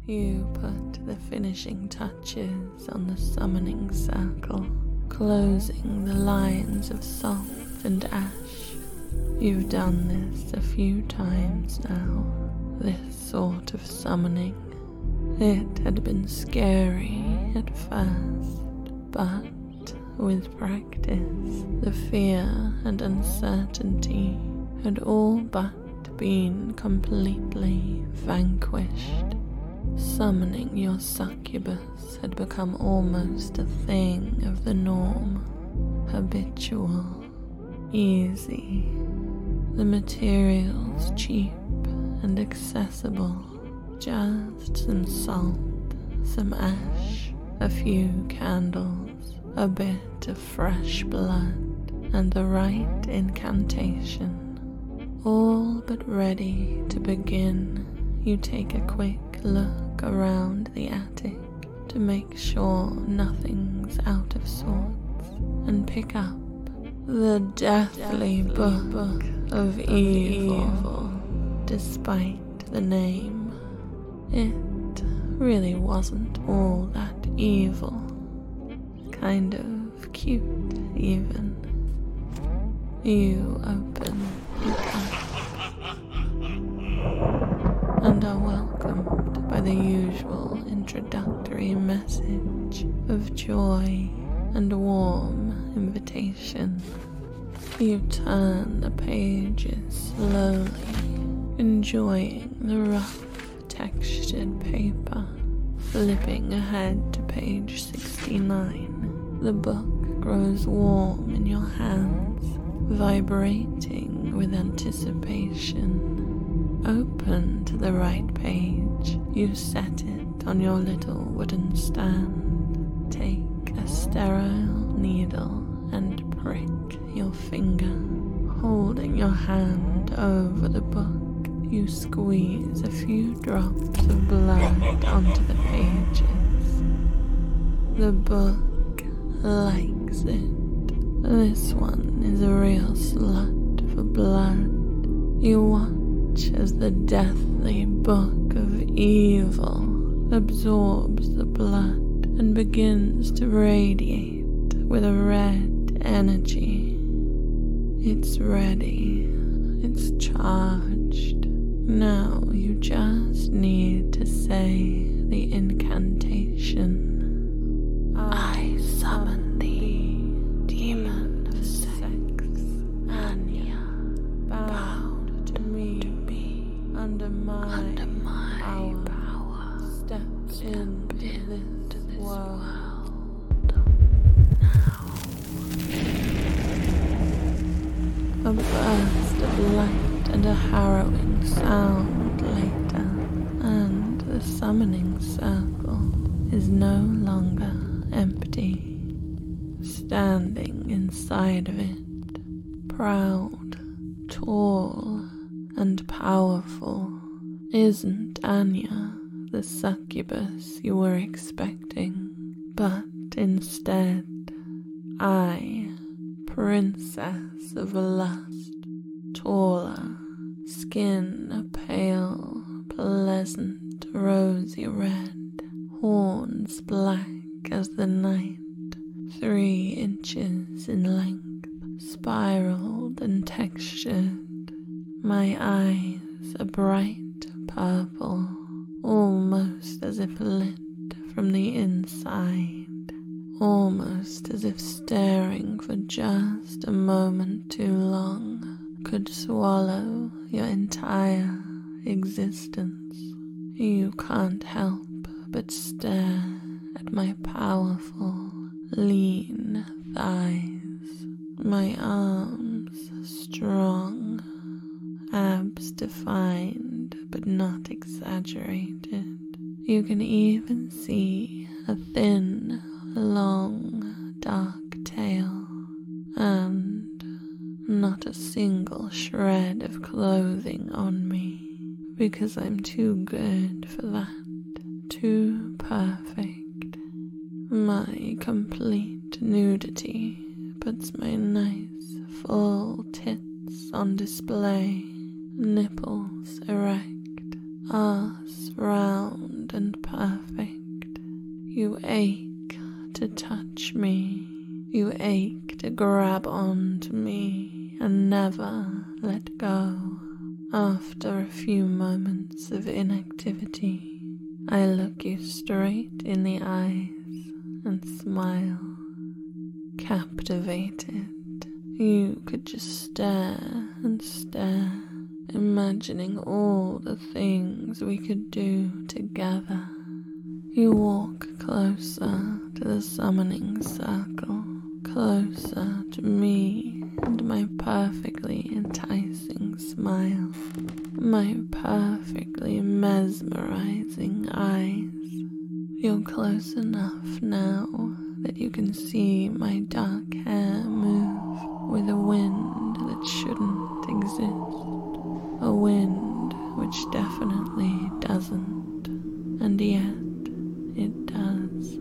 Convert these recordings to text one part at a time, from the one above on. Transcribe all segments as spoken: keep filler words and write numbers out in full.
You put the finishing touches on the summoning circle, closing the lines of salt and ash. You've done this a few times now, this sort of summoning. It had been scary at first, but with practice, the fear and uncertainty had all but been completely vanquished. Summoning your succubus had become almost a thing of the norm, habitual, easy. The materials cheap and accessible, just some salt, some ash, a few candles, a bit of fresh blood, and the right incantation. All but ready to begin, you take a quick look around the attic to make sure nothing's out of sorts, and pick up the deathly book of evil. Despite the name, it really wasn't all that evil. Kind of cute, even. You open it up and are welcomed by the usual introductory message of joy and warm invitation. You turn the pages slowly, enjoying the rough textured paper. Flipping ahead to page sixty-nine, the book grows warm in your hands, vibrating with anticipation. Open to the right page, you set it on your little wooden stand. Take a sterile needle and prick your finger. Holding your hand over the book, you squeeze a few drops of blood onto the pages. The book likes it. This one is a real slut for blood. You watch as the deathly book of evil absorbs the blood and begins to radiate with a red energy. It's ready. It's charged. Now you just need to say the incantation. I summon thee, demon of sex, Anya, bound to me, to me under my, under my power. power. Step, Step into this, this world. world. Now. A burst of light and a harrowing sound later, and the summoning circle is no longer empty. Standing inside of it, proud, tall, and powerful, isn't Anya the succubus you were expecting, but instead, I, princess of lust, taller, skin a pale, pleasant, rosy red, horns black as the night, three inches in length, spiraled and textured. My eyes a bright purple, almost as if lit from the inside, almost as if staring for just a moment too long could swallow your entire existence. You can't help but stare at my powerful, lean thighs, my arms strong, abs defined but not exaggerated. You can even see a thin, long, dark tail, and not a single shred of clothing on me, because I'm too good for that, too perfect. My complete nudity puts my nice, full tits on display, nipples erect, arse round and ache to touch me. You ache to grab onto me and never let go. After a few moments of inactivity, I look you straight in the eyes and smile. Captivated, you could just stare and stare, imagining all the things we could do together. You walk closer to the summoning circle, closer to me and my perfectly enticing smile, my perfectly mesmerizing eyes. You're close enough now that you can see my dark hair move with a wind that shouldn't exist, a wind which definitely doesn't, and yet it does.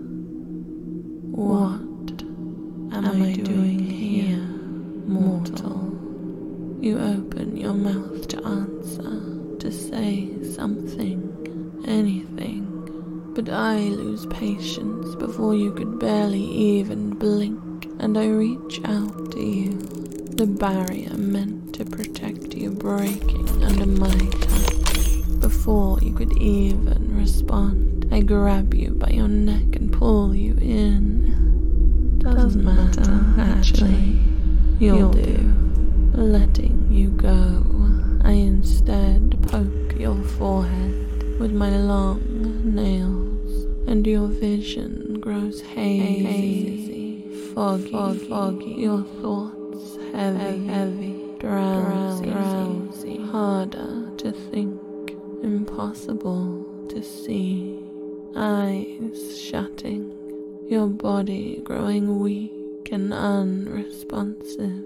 What am I doing here, mortal? You open your mouth to answer, to say something, anything, but I lose patience before you could barely even blink, and I reach out to you, the barrier meant to protect you breaking under my touch. Before you could even respond, I grab you by your neck and pull you in. Doesn't matter, actually, you'll do. Letting you go, I instead poke your forehead with my long nails, and your vision grows hazy, foggy, foggy, foggy. Your thoughts heavy, heavy, drowsy, drowsy, harder to think, impossible to see. Eyes shutting, your body growing weak and unresponsive.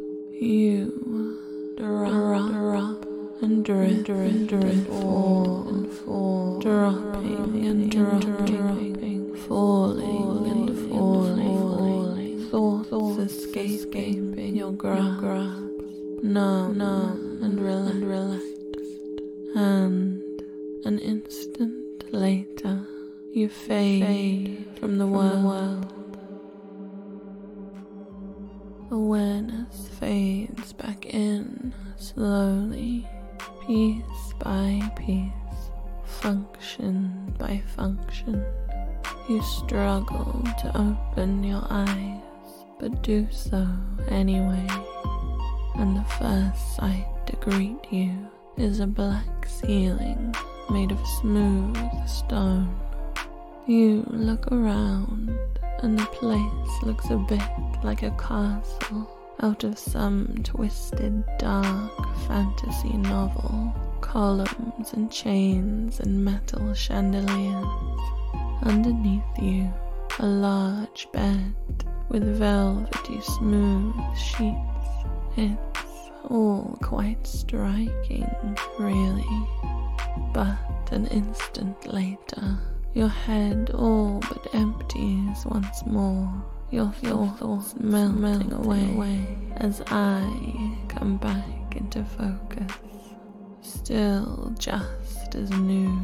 You drop, drop and drift, drift, drift, fall and fall, dropping and dropping, falling and falling, falling. Thoughts escaping your grasp, numb, numb and relaxed, and an instant later you fade from the world. Awareness fades back in slowly, piece by piece, function by function. You struggle to open your eyes, but do so anyway. And the first sight to greet you is a black ceiling made of smooth stone. You look around, and the place looks a bit like a castle out of some twisted, dark fantasy novel. Columns and chains and metal chandeliers. Underneath you, a large bed with velvety smooth sheets. It's all quite striking, really. But an instant later, your head all but empties once more, your thoughts melting, melting away, away as I come back into focus, still just as nude,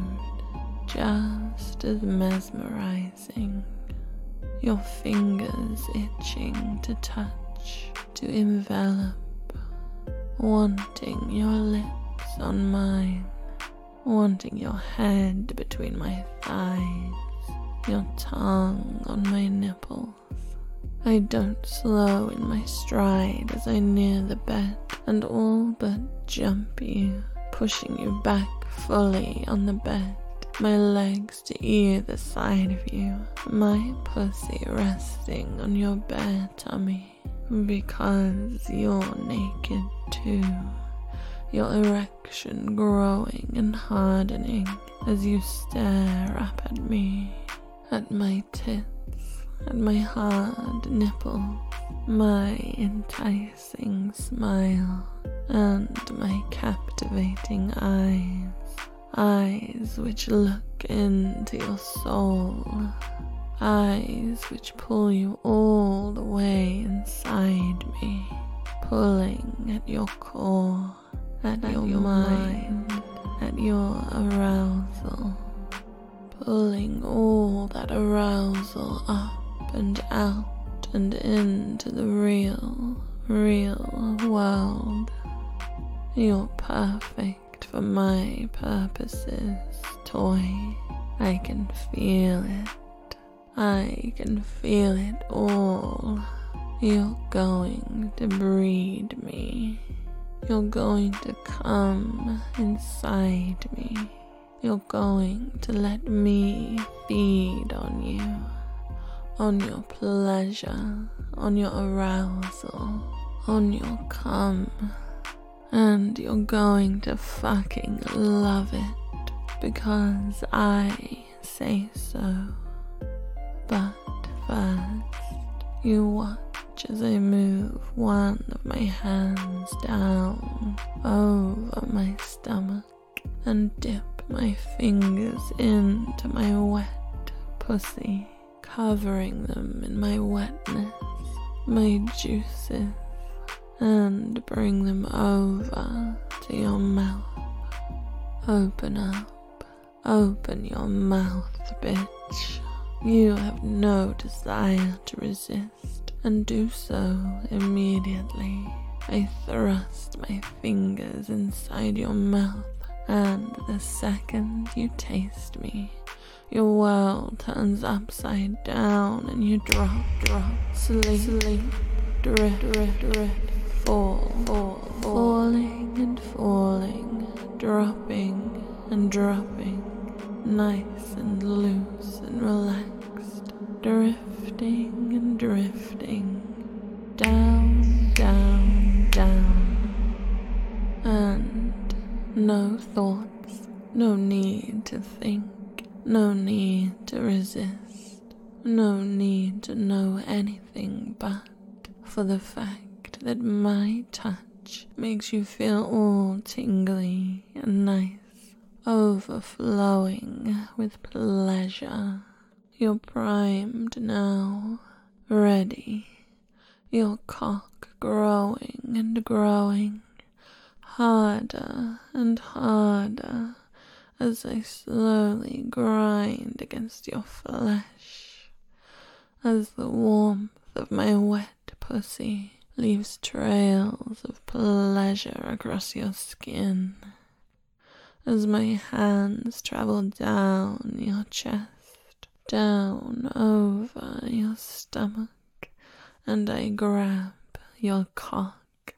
just as mesmerizing, your fingers itching to touch, to envelop, wanting your lips on mine, wanting your head between my thighs, your tongue on my nipples. I don't slow in my stride as I near the bed and all but jump you, pushing you back fully on the bed, my legs to either side of you, my pussy resting on your bare tummy, because you're naked too. Your erection growing and hardening as you stare up at me, at my tits, at my hard nipples, my enticing smile, and my captivating eyes, eyes which look into your soul, eyes which pull you all the way inside me, pulling at your core, at, at your, your mind, mind, at your arousal, pulling all that arousal up and out and into the real, real world. You're perfect for my purposes, toy. I can feel it. I can feel it all. You're going to breed me. You're going to come inside me. You're going to let me feed on you, on your pleasure, on your arousal, on your cum. And you're going to fucking love it because I say so. But first, you watch as I move one of my hands down over my stomach and dip my fingers into my wet pussy, covering them in my wetness, my juices, and bring them over to your mouth. Open up, open your mouth, bitch. You have no desire to resist, and do so immediately. I thrust my fingers inside your mouth, and the second you taste me, your world turns upside down and you drop, drop, sleep, sleep, drift, drift, drift, fall, fall, falling and falling, dropping and dropping, nice and loose and relaxed, drifting and drifting, down, down, down, and no thoughts, no need to think, no need to resist, no need to know anything but for the fact that my touch makes you feel all tingly and nice, overflowing with pleasure. You're primed now, ready, your cock growing and growing, harder and harder as I slowly grind against your flesh, as the warmth of my wet pussy leaves trails of pleasure across your skin, as my hands travel down your chest, down over your stomach, and I grab your cock,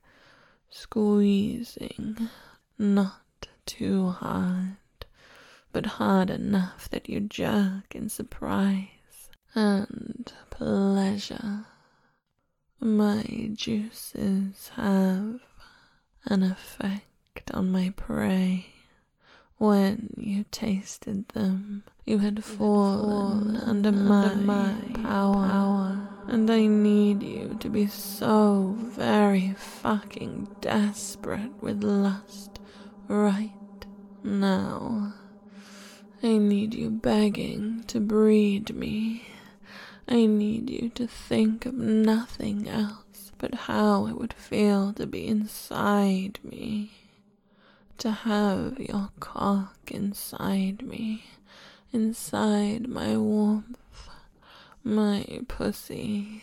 squeezing, not too hard, but hard enough that you jerk in surprise and pleasure. My juices have an effect on my prey. When you tasted them, you had fallen, fallen under, my, under my power, power, and I need you to be so very fucking desperate with lust right now. I need you begging to breed me. I need you to think of nothing else but how it would feel to be inside me. To have your cock inside me, inside my warmth, my pussy.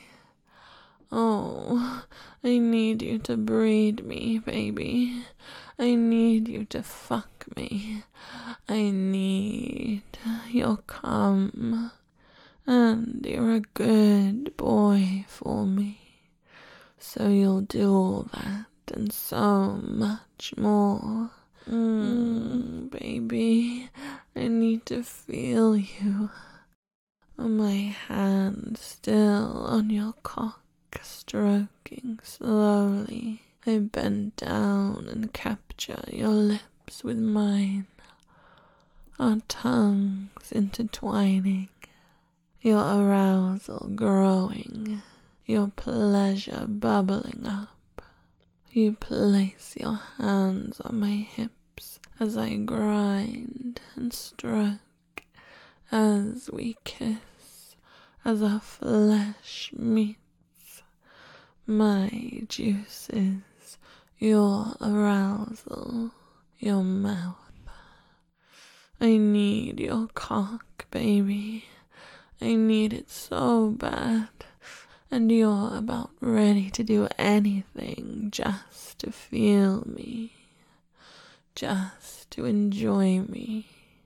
Oh, I need you to breed me, baby. I need you to fuck me. I need your cum. And you're a good boy for me. So you'll do all that and so much more. Mm, baby, I need to feel you. My hand still on your cock, stroking slowly. I bend down and capture your lips with mine, our tongues intertwining, your arousal growing, your pleasure bubbling up. You place your hands on my hips as I grind and stroke, as we kiss, as our flesh meets. My juices, your arousal, your mouth. I need your cock, baby. I need it so bad. And you're about ready to do anything just to feel me. Just to enjoy me.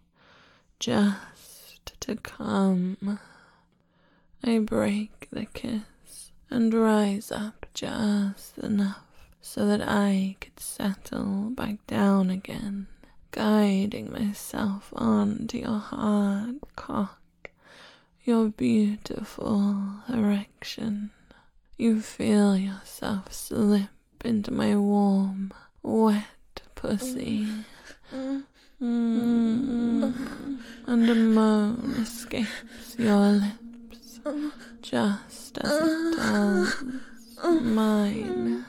Just to come. I break the kiss and rise up just enough so that I could settle back down again, guiding myself onto your hard cock, your beautiful erection. You feel yourself slip into my warm, wet pussy. Mm. And a moan escapes your lips, just as it does mine.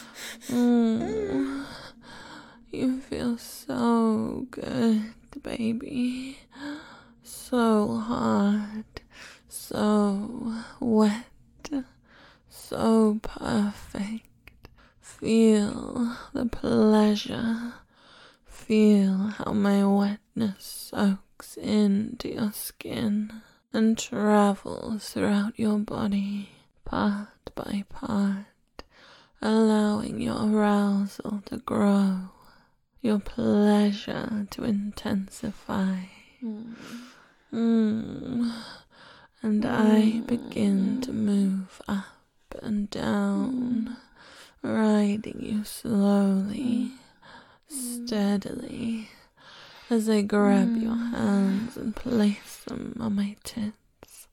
Mm. You feel so good, baby. So hard, so wet, so perfect. Feel the pleasure. Feel how my wetness soaks into your skin and travels throughout your body, part by part, allowing your arousal to grow, your pleasure to intensify. Mm. Mm. And I begin to move up and down, riding you slowly, steadily, as I grab your hands and place them on my tits.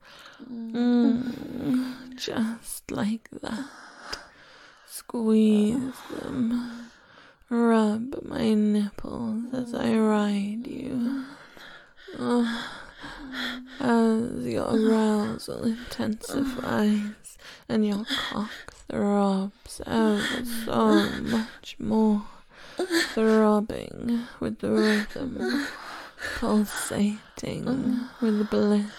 Mm. Just like that. Squeeze them. Rub my nipples as I ride you. Oh, as your arousal intensifies and your cock throbs ever so much more, throbbing with the rhythm, pulsating with bliss,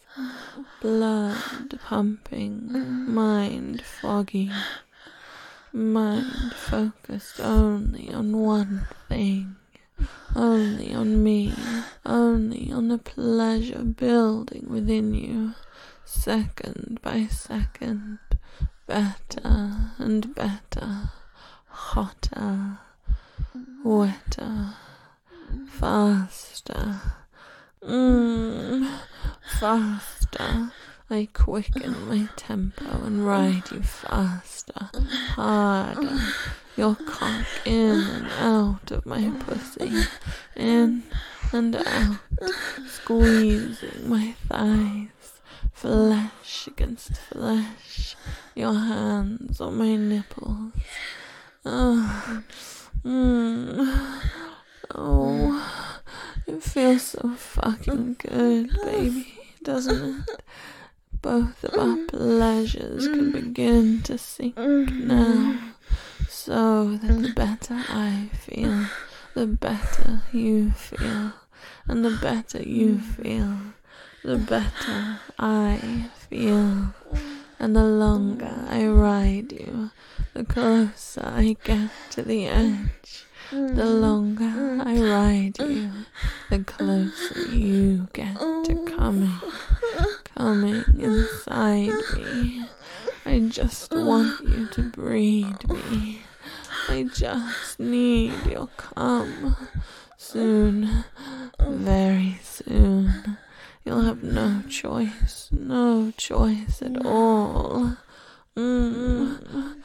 blood pumping, mind foggy, mind focused only on one thing. Only on me, only on the pleasure building within you, second by second, better and better, hotter, wetter, faster, mm, faster. I quicken my tempo and ride you faster, harder. Your cock in and out of my pussy, in and out, squeezing my thighs, flesh against flesh, your hands on my nipples. Oh, mm, oh, it feels so fucking good, baby, doesn't it? Both of our pleasures can begin to sink now, so that the better I feel, the better you feel, and the better you feel, the better I feel, and the longer I ride you, the closer I get to the edge. The longer I ride you, the closer you get to coming, coming inside me. I just want you to breed me. I just need your cum. Soon, very soon, you'll have no choice, no choice at all. Mm.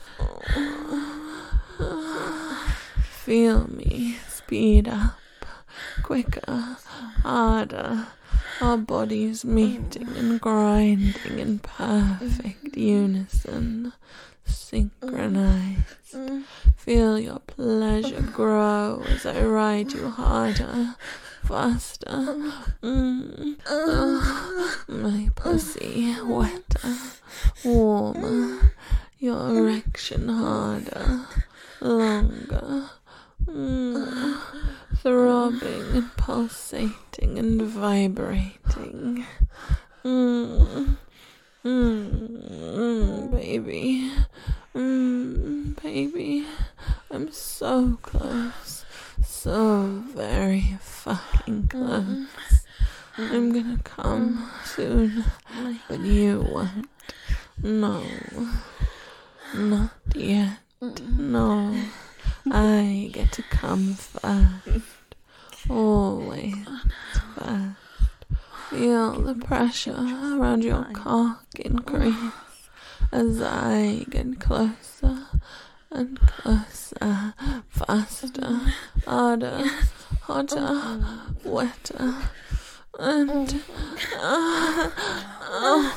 Feel me speed up, quicker, harder, our bodies meeting and grinding in perfect unison, synchronized. Feel your pleasure grow as I ride you harder, faster. Mm. Oh, my pussy wetter, warmer, your erection harder, longer. Mm, throbbing and pulsating and vibrating. Mm, mm, mm, baby. Mm, baby. I'm so close. So very fucking close. I'm gonna come soon, but you won't. No, not yet. No, I get to come first. Always first. Feel the pressure around your cock increase as I get closer and closer, faster, harder, hotter, wetter, and uh, oh,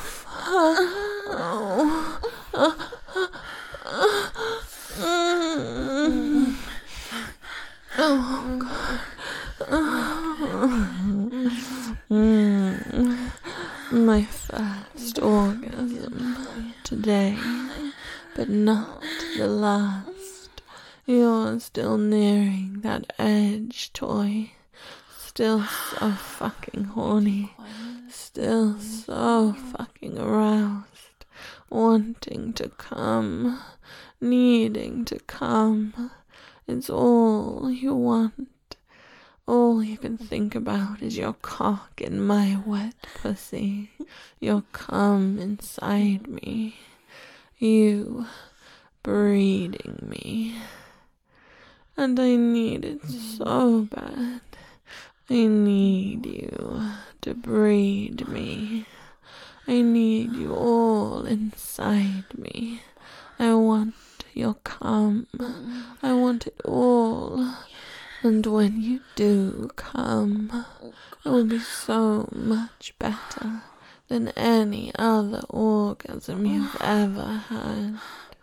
oh, oh, oh, oh God. Mm. My first orgasm today, but not the last. You're still nearing that edge, toy. Still so fucking horny. Still so fucking aroused. Wanting to come. Needing to come. It's all you want. All you can think about is your cock in my wet pussy, your cum inside me, you breeding me. And I need it so bad. I need you to breed me. I need you all inside me. I want your cum. I want it all. And when you do come, it will be so much better than any other orgasm you've ever had.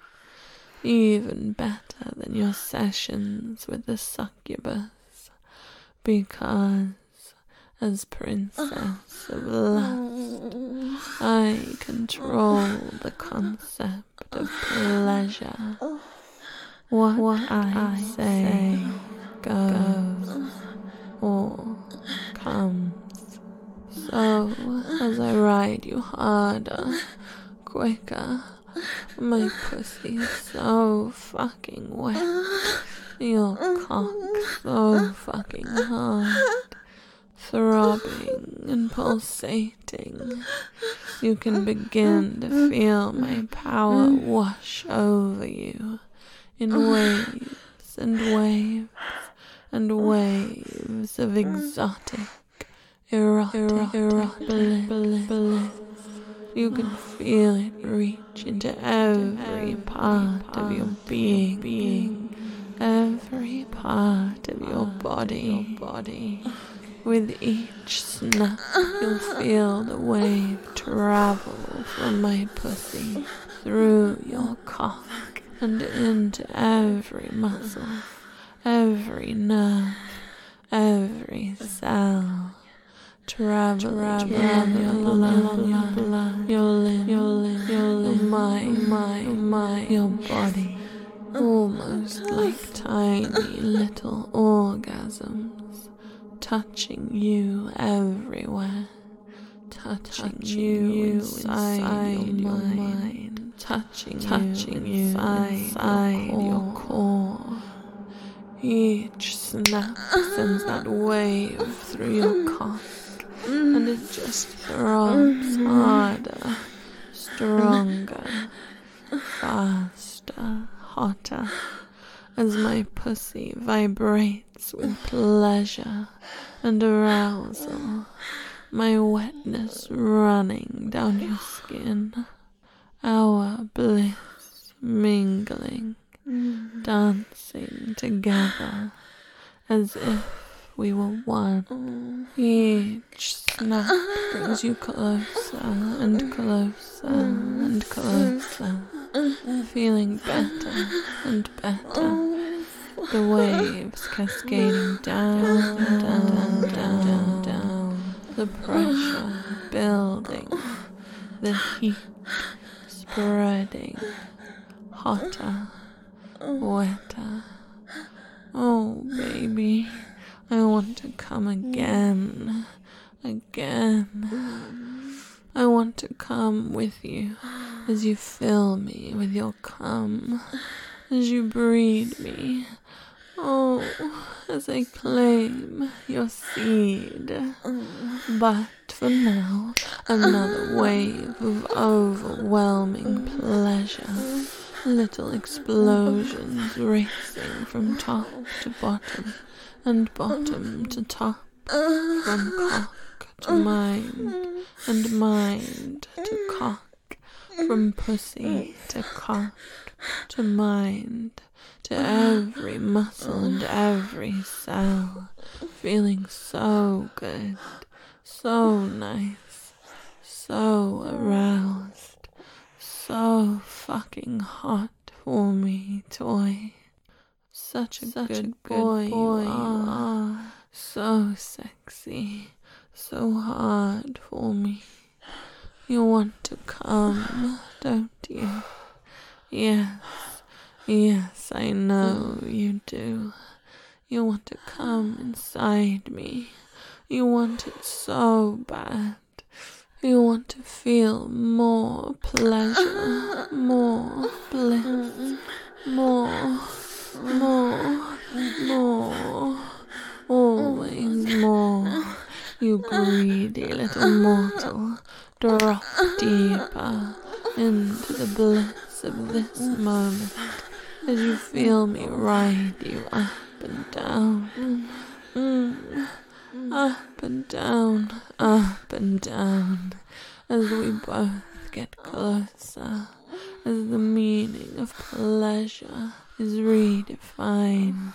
Even better than your sessions with the succubus. Because, as Princess of Lust, I control the concept of pleasure. What, what I, I say goes or comes. So as I ride you harder, quicker, my pussy's so fucking wet, your cock so fucking hard, throbbing and pulsating. You can begin to feel my power wash over you in waves and waves and waves of exotic, erotic, erotic bliss, bliss. You can feel it reach into every part of your being, being, every part of your body, body. With each snap, you'll feel the wave travel from my pussy through your cock and into every muscle, every nerve, every cell, travel, travel, your blood, your blood, your limb, your limb, your limb, my, my, my, your body, almost like tiny little orgasms, touching you everywhere, touching, touching you inside, inside your mind, mind, touching, touching you inside, inside your core. Each snap sends that wave through your cock, and it just throbs harder, stronger, faster, hotter, as my pussy vibrates with pleasure and arousal, my wetness running down your skin, our bliss mingling, dancing together as if we were one. Each snap brings you closer and closer and closer, feeling better and better. The waves cascading down, down, down, down, down. The pressure building, the heat spreading, hotter, wetter. Oh, baby, I want to come again, again. I want to come with you as you fill me with your cum, as you breed me, Oh, as I claim your seed. But for now, another wave of overwhelming pleasure. Little explosions racing from top to bottom, and bottom to top, from cock to mind, and mind to cock, from pussy to cock to mind, to every muscle and every cell, feeling so good, so nice, so aroused, so fucking hot for me, toy. Such a Such good, a boy, good boy you are. So sexy, so hard for me. You want to come, don't you? Yes, yes, I know you do. You want to come inside me. You want it so bad. You want to feel more pleasure, more bliss, more, more, more, always more. You greedy little mortal, drop deeper into the bliss of this moment as you feel me ride you up and down, mm, up and down, up and down, as we both get closer, as the meaning of pleasure is redefined,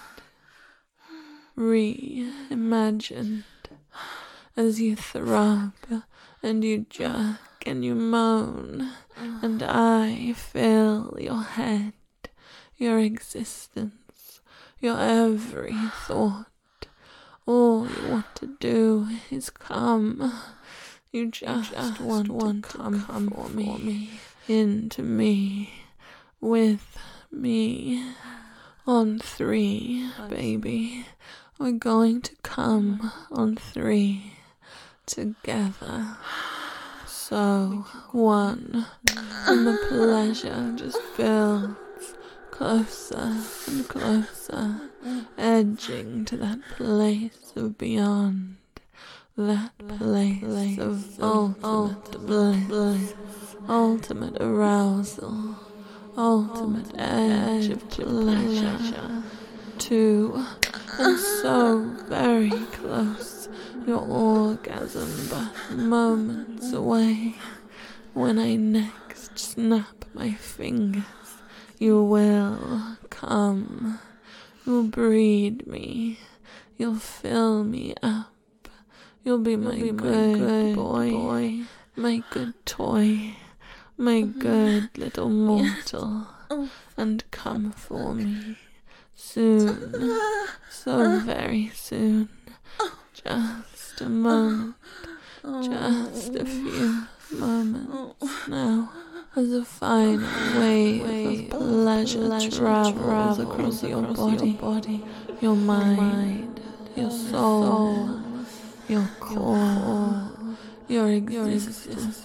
reimagined, as you throb and you jerk and you moan, and I fill your head, your existence, your every thought. All you want to do is come. You just, you just want, want to come, come for me, for me, into me, with me. On three, baby. We're going to come on three, together. So, one, and the pleasure just builds closer and closer, edging to that place of beyond, that place of ultimate bliss, ultimate arousal, ultimate edge of pleasure. Two, and so very close, your orgasm but moments away. When I next snap my fingers, you will come, you'll breed me, you'll fill me up, you'll be my, you'll be good, my good boy, boy, my good toy, my good little mortal, and come for me, soon, so very soon, just a moment, just a few moments now. As a final wave of pleasure travels across your body, your mind, your soul, your core, your existence.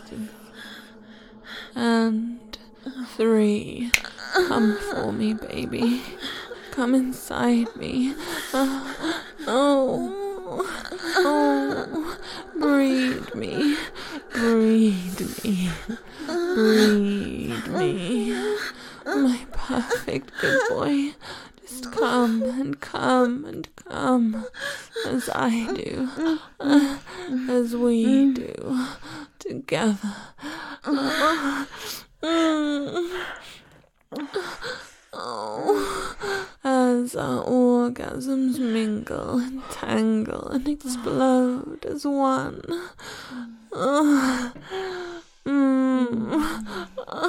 And three, come for me, baby. Come inside me. Oh, oh, oh, breed me, breed me. Breed me, my perfect good boy. Just come and come and come, as I do, uh, as we do, together. Uh, mm, oh, as our orgasms mingle and tangle and explode as one. Uh, Mm.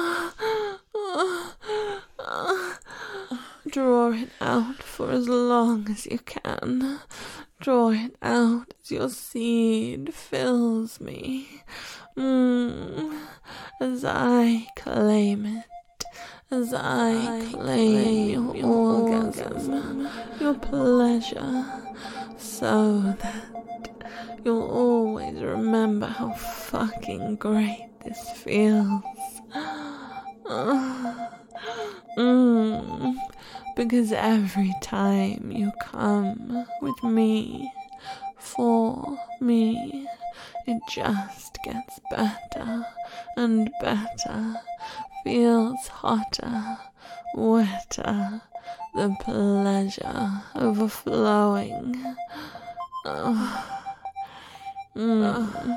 Draw it out for as long as you can. Draw it out as your seed fills me. Mm. As I claim it, as I, I claim, claim your, your orgasm, your pleasure, so that you'll always remember how fucking great this feels. Uh, mm, because every time you come with me, for me, it just gets better and better, feels hotter, wetter, the pleasure overflowing. Oh. Mm.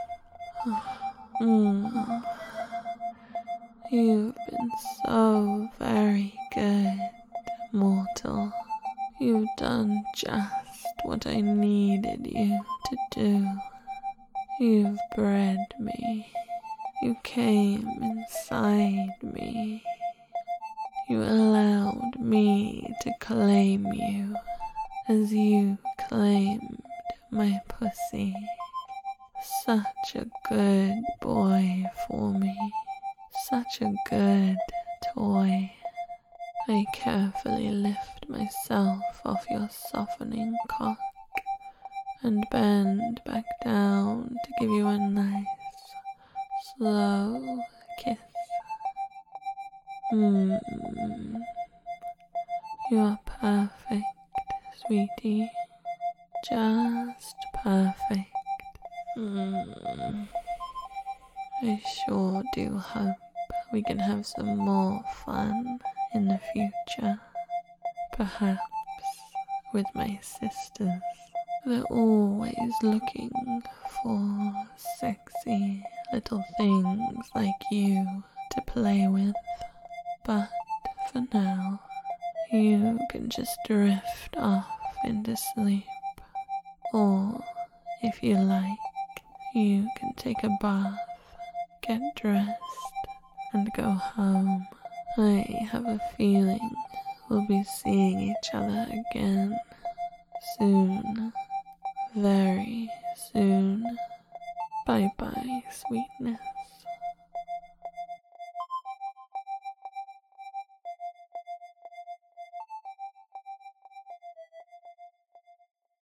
Mm. You've been so very good, mortal. You've done just what I needed you to do. You've bred me. You came inside me. You allowed me to claim you as you claimed my pussy. Such a good boy for me. Such a good toy. I carefully lift myself off your softening cock and bend back down to give you a nice, slow kiss. Mmm. You're perfect, sweetie. Just perfect. Mm. I sure do hope we can have some more fun in the future. Perhaps with my sisters. They're always looking for sexy little things like you to play with. But for now, you can just drift off into sleep. Or, if you like, you can take a bath, get dressed, and go home. I have a feeling we'll be seeing each other again soon. Very soon. Bye bye, sweetness.